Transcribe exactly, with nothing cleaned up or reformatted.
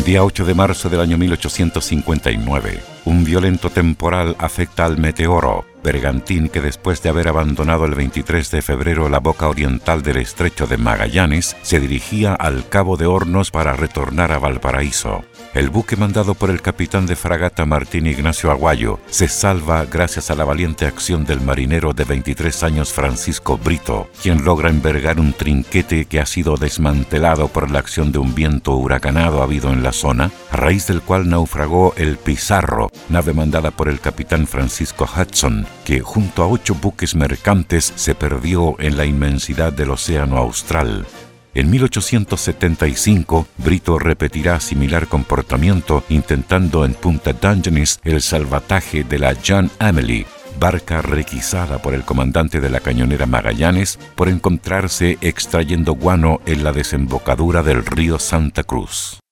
día ocho de marzo del año mil ochocientos cincuenta y nueve, un violento temporal afecta al Meteoro, bergantín que después de haber abandonado el veintitrés de febrero la boca oriental del estrecho de Magallanes, se dirigía al Cabo de Hornos para retornar a Valparaíso. El buque mandado por el capitán de fragata Martín Ignacio Aguayo se salva gracias a la valiente acción del marinero de veintitrés años Francisco Brito, quien logra envergar un trinquete que ha sido desmantelado por la acción de un viento huracanado habido en la zona, a raíz del cual naufragó el Pizarro, nave mandada por el capitán Francisco Hudson, que junto a ocho buques mercantes se perdió en la inmensidad del océano austral. En mil ochocientos setenta y cinco, Brito repetirá similar comportamiento intentando en Punta Dungeness el salvataje de la John Emily, barca requisada por el comandante de la cañonera Magallanes por encontrarse extrayendo guano en la desembocadura del río Santa Cruz.